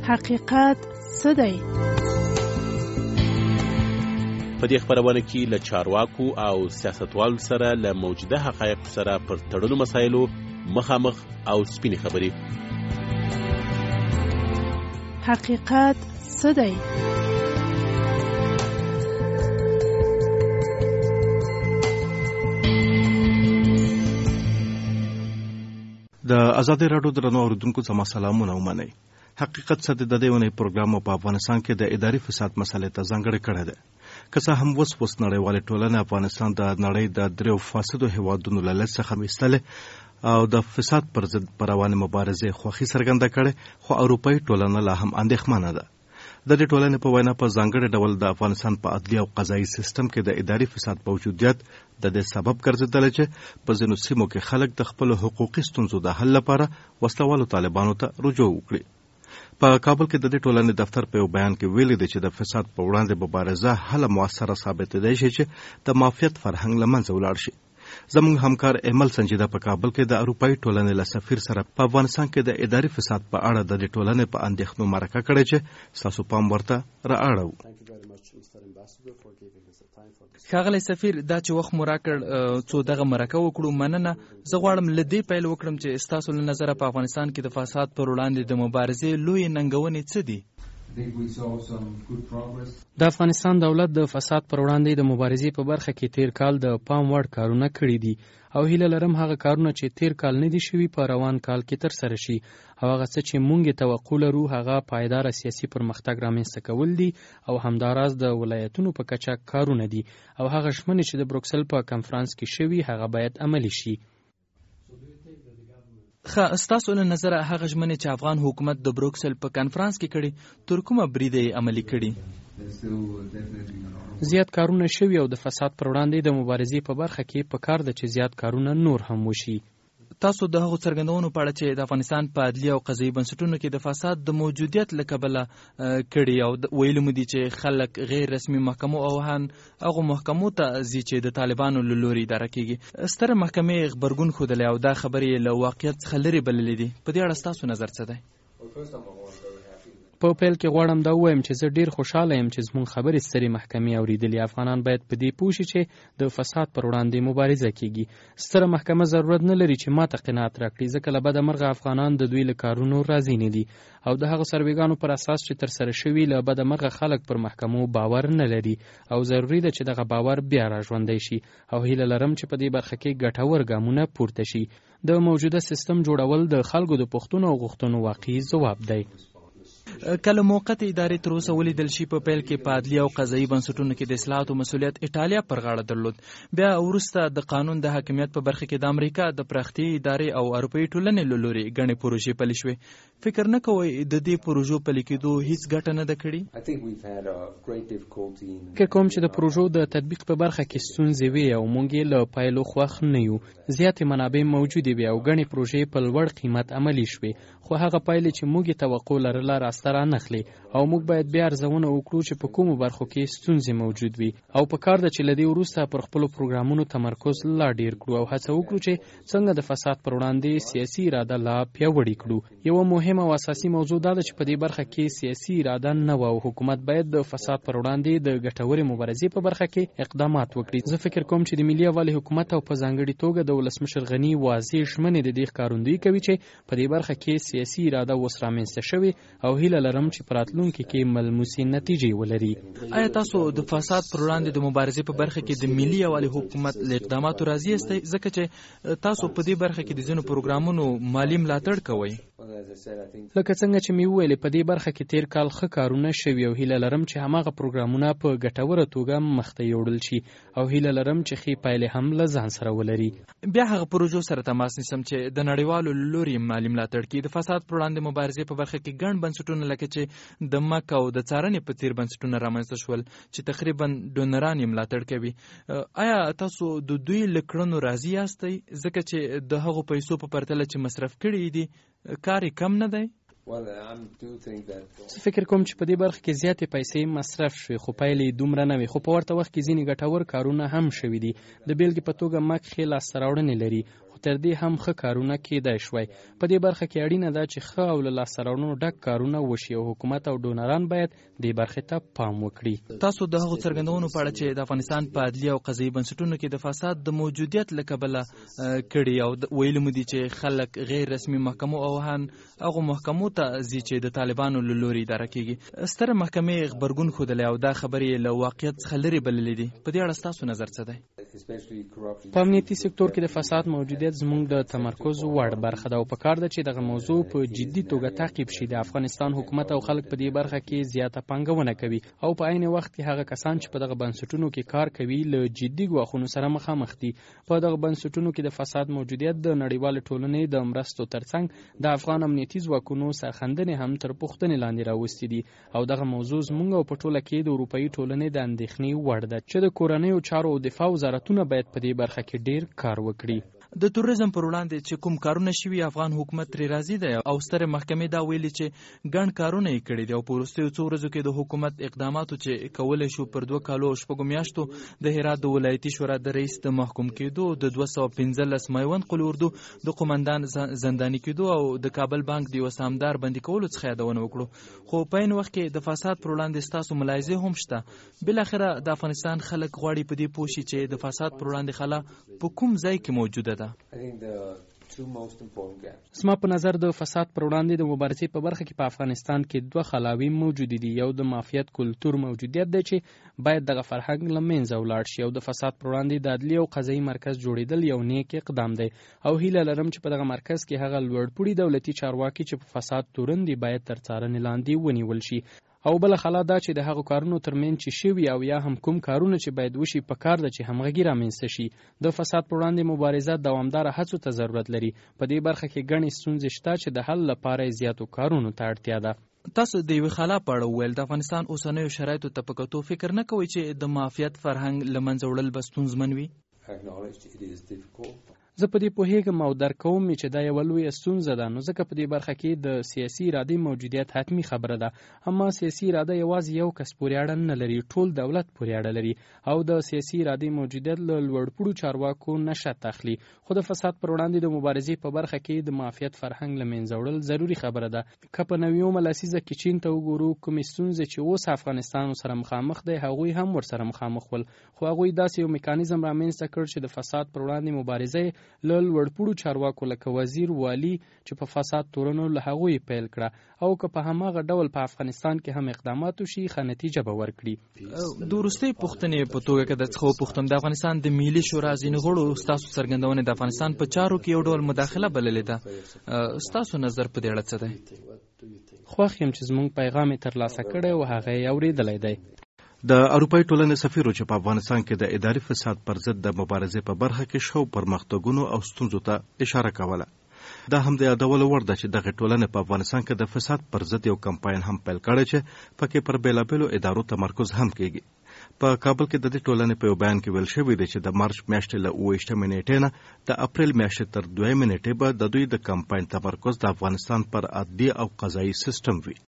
حقیقت څه دی؟ په دې خبرونه کې له چارواکو او سیاستوالو سره له موجوده حقایقو سره پر تړلو مسایلو مخامخ او سپینې خبرې. حقیقت څه دی؟ د آزادۍ راډیو درنو اوریدونکو زما سلامونه ومنئ. حقیقت څه دی د دې ونې پروګرام په افغانستان کې د اداري فساد مسلې ته ځانګړې کړې ده. که څه هم اوس نړیوالې ټولنې افغانستان د نړۍ د 3 فاسدو هیوادونو له لړ څخه ایستلې او د فساد پر ضد پر روانې مبارزې خوښي څرګنده کړې، خو اروپایي ټولنه لا هم اندېښمنه ده. د دې ټولنې په وینا په ځانګړي ډول د افغانستان په عدلي او قضایي سیستم کې د اداري فساد موجودیت د دې سبب ګرځېدلی چې په ځینو سیمو کې خلک د خپلو حقوقي ستونزو د حل لپاره وسلوالو طالبانو ته رجوع وکړي. په کابل کې د دې ټولنې دفتر په یو بیان کې ویلي دی چې د فساد په وړاندې مبارزه هله موثره ثابتېدای شي چې د مافیت فرهنګ له منځه ولاړ شي. زموږ همکار احمل سنجیده په کابل کې د اروپایي ټولنې له سفیر سره په افغانستان کې د اداري فساد په اړه د دې ټولنې په اندېښنو مرکه کړې چې ستاسو پام ورته رااړو. ښاغلی سفیر، دا چې وخت مو راکړ څو دغه مرکه وکړو، مننه. زه غواړم له دې پیل وکړم چې ستاسو له نظره په افغانستان کې د فساد پر وړاندې د مبارزې لویې ننګونې څه دي؟ د افغانستان دولت د فساد پر وړاندې د مبارزې په برخه کې تیر کال د پام وړ کارونه کړي دي او هیله لرم هغه کارونه چې تیر کال نه دي شوي په روان کال کې ترسره شي او هغه څه چې مونږ توقع لرو هغه پایدار سیاسي پرمختګ رامنځته کول دي او همداراز د ولایتونو په کچه کارونه دي او هغه ژمنې چې د بروکسل په کنفرانس کې شوي هغه باید عملي شي. ستاسو له نظره هغه ژمنې چې افغان حکومت د بروکسل په کنفرانس کې کړي تر کومه بریده یې عملي کړي؟ زیات کارونه شوي او د فساد پر وړاندې د مبارزې په برخه کې پکار ده چې زیات کارونه نور هم وشي. تاسو د هغو څرګندونو په اړه چې د افغانستان په عدلي او قضایي بنسټونو کې د فساد د موجودیت له کبله کړي او ویلي مو دي چې خلک غیر رسمي محکمو او هغو محکمو ته ځي چې د طالبانو له لوري اداره کېږي. ستره محکمې غبرګون ښودلی او دا خبرې له واقعیت څخه لرې بللې دي. په دې اړه ستاسو نظر څه دی؟ په پیل کې غواړم دا ووایم چې زه ډیر خوشاله یم چې زموږ خبرې سترې محکمې اوریدلې. افغانان باید په دې پوه شي چې د فساد پر وړاندې مبارزه کیږي. ستره محکمه ضرورت نه لري چې ماته قناعت راکړي، ځکه له بده مرغه افغانان د دوی له کارونو راضي نه دي او د هغو سروېګانو پر اساس چې ترسره شوي له بده مرغه خلک پر محکمو باور نه لري او ضروري ده چې دغه باور بیا راژوندی شي او هیله لرم چې په دې برخه کې ګټور ګامونه پورته شي. د موجوده سیستم جوړول د خلکو د پوښتنو او غوښتنو واقعي ځواب دی. کله موقت ادارې تر اوسه ولیدل شي په پیل کې په عدلي او قضایي بنسټونو کې د اصلاحاتو مسؤلیت ایټالیا پر غاړه درلود، بیا وروسته د قانون د حاکمیت په برخه کې د امریکا د پراختیایي ادارې او اروپایي ټولنې له لوري ګڼې پروژې پلي شوې. فکر نه کوئ د دې پروژو پلي کېدو هیڅ ګټه نه ده کړې؟ فکر کوم چې د پروژو د تطبیق په برخه کې ستونزې وي او موږ یې له پایلو خوښ نه یو. زیاتې منابع موجودې وي او ګڼې پروژې په لوړ قیمت عملي شوې، خو هغه پایلې چې موږ یې توقع لرله راسته رانغلې او موږ باید بیا ارزونه وکړو چې په کومو برخو کې ستونزې موجود وي او په کار ده چې له دې وروسته پر خپلو پروګرامونو تمرکز لا ډیر کړو او هڅه وکړو چې څنګه د فساد پر وړاندې سیاسي اراده لا پیاوړې کړو. یوه مهمه او اساسي موضوع دا ده چې په دې برخه کې سیاسي اراده نه وه او حکومت باید د فساد پر وړاندې د ګټورې مبارزې په برخه کې اقدامات وکړي. زه فکر کوم چې د ملي یووالي حکومت او په ځانګړي توګه د ولسمشر غني واضح ژمنې د دې ښکارندویي کوي چې په دې برخه کې سیاسي اراده اوس رامنځته شوې او هیله لرم چې په راتلونکي کې ملموسې نتیجې ولري. آیا تاسو د فساد پر وړاندې د مبارزې په برخه کې د ملي یووالي حکومت له اقداماتو راضي یاستئ، ځکه چې تاسو په دې برخه کې د ځینو پروګرامونو مالي ملاتړ کوئ؟ لکه څنګه چې مې وویلې په دې برخه کې تیر کال ښه کارونه شوي او هیله لرم چې هماغه پروګرامونه په ګټوره توګه مخته یوړل شي او هیله لرم چې ښې پایلې هم له ځان سره ولري. بیا هغه پروژو سره تماس نیسم چې د نړیوالو لوري مالي ملاتړ کوي. د فساد پر وړاندې مبارزې په برخه کې ګڼ بنسټونه لکه چې د مک او د څارنې په تیر بنسټونه رامنځته شول چې تقریبا ډونران یې ملاتړ کوي. آیا تاسو د دوی له کړنو راضي یاستئ، ځکه چې د هغو پیسو په پرتله چې مصرف کړي دي کار یې کم نه دی؟ زه فکر کوم چې په دې برخه کې زیاتې پیسې مصرف شوې خو پایلې دومره نه وي، خو په ورته وخت کې ځینې ګټور کارونه هم شوي دي. د بیلګې په توګه مک ښې لاسته راوړنې لري، خو تر دې هم ښه کارونه کېدای شوی. په دې برخه کې اړینه ده چې ښه او له لاسته راوړنو ډک کارونه وشي او حکومت او ډونران باید دې برخې ته پام وکړي. تاسو د هغو څرګندونو په اړه چې د افغانستان په عدلي او قضایي بنسټونو کې د فساد د موجودیت له کبله کړي او ویلي مو دي چې خلک غیر رسمي محکمو او هغو محکمو ته ځي چې د طالبانو له لوري اداره کېږي. ستره محکمې غبرګون ښودلی او دا خبرې له واقعیت څخه لرې بللې دي. په دې اړه ستاسو نظر څه دی؟ په امنیتي سکتور کې د فساد موجودیت زموږ د تمرکز وړ برخه ده او په کار ده چې دغه موضوع په جدي توګه تعقیب شي. د افغانستان حکومت او خلک په دې برخه کې زیاته پانګونه کوي او په عین وخت کې هغه کسان چې په دغه بنسټونو کې کار کوي له جدي ګواښونو سره مخامخ دي. په دغه بنسټونو کې د فساد موجودیت د نړیوالې ټولنې د مرستو ترڅنګ د افغان امنیتي ځواکونو سرښندنې هم تر پوښتنې لاندې راوستې دي او دغه موضوع زموږ او په ټوله کې د اروپایي ټولنې د اندېښنې وړ ده چې د کورنیو چارو او دفاع وزارتونه باید په دې برخه کې ډیر کار وکړي. د تروریزم پر وړاندې چې کوم کارونه شوي افغان حکومت ترې راضي دی او سترې محکمې دا ویلي چې ګڼ کارونه یې کړي دي او په وروستیو څو ورځو کې د حکومت اقداماتو چې کولی شو پر 2 کالو او 6 میاشتو د هرات د ولایتي شورا د رئیس د محکوم کېدو، د 215 میوند قل اردو د قومندان زنداني کېدو او د کابل بانک د یو سامدار بندي کولو څخه یادونه وکړو. خو په عین وخت کې د فساد پر وړاندې ستاسو ملاحظې هم شته. بالاخره د افغانستان خلک غواړي په دې پوه شي چې د فساد پر وړاندې خلا په کوم ځای کې موجوده ده. زما په نظر د فساد پر وړاندې د مبارزې په برخه کې په افغانستان کې 2 خلاوې موجود دي. یو د مافیات کلتور موجودیت دی چې باید دغه فرهنګ له منځه ولاړ شي او د فساد پر وړاندې د عدلي او قضایي مرکز جوړېدل یو نیک اقدام دی او هیله لرم چې په دغه مرکز کې هغه لوړپوړي دولتي چارواکي چې په فساد تورن دي باید تر څارنې لاندې ونیول شي. او بل خلا دا چې د هغو کارونو ترمن چې شوي او یا هم کوم کارونه چې باید وشي په کار ده چې همغږي رامنځته شي. د فساد پر وړاندې مبارزه دوامداره هڅو ته ضرورت لري. په دې برخه کې ګڼې ستونزې شته چې د حل لپاره زیاتو کارونو ته اړتیا ده. تاسو د یوې خلا په اړه وویل د افغانستان اوسنیو شرایطو ته په کتو فکر نه کوئ چې د مافیات فرهنګ له منځه وړل به ستونزمن وي؟ زه په دې پوهیږم او درک کوم چې دا یوه لویه ستونزه ده، نو ځکه په دې برخه کې د سیاسي ارادې موجودیت حتمي خبره ده. اما سیاسي اراده یوازې یو کس پورې اړه نه لري، ټول دولت پورې اړه لري او د سیاسي ارادې موجودیت له لوړپوړو چارواکو نشأت اخلي. خو د فساد پر وړاندې د مبارزې په برخه کې د مافیات فرهنګ له منځه وړل ضروري خبره ده. که په نویومه لسیزه کې چین ته وګورو، کومې ستونزې چې اوس افغانستان سره مخامخ دی هغوی هم ورسره مخامخ ول، خو هغوی داسې یو میکانیزم رامنځته کړ چې د فساد پر وړاندې مبارزه له لوړپوړو چارواکو لکه وزیر والی چې په فساد تورنو له هغوی پیل کړه او که په هماغه ډول په افغانستان کې هم اقدامات وشي ښه نتیجه به ورکړي. د وروستۍ پوښتنې په توګه که د څخه وپوښتم، د افغانستان د ملي شورا ځینې غړو ستاسو څرګندونې د افغانستان په چارو کې یو ډول مداخله بللې ده. ستاسو نظر په دې اړه څه دی؟ خوښ یم چې زموږ پیغام یې ترلاسه کړی او هغه یې اورېدلی دی. د اروپایي ټولنې سفیر چې په افغانستان کې د اداري فساد پر ضد د مبارزې په برخه کې شو پرمختګونو او ستونزو ته اشاره کوله. دا هم د یادولو وړ ده چې دغه ټولنې په افغانستان کې د فساد پر ضد یو کمپاین هم پیل کړی چې پکې پر بیلابیلو ادارو تمرکز هم کیږي. په کابل کې د دې ټولنې په یو بیان کې ویل شوی دی چې د مارچ میاشتې له 28 نیټې نه د اپریل میاشتې تر 2 نیټې به د دوی د کمپاین تمرکز د افغانستان پر عدلي او قضایي سیستم وي.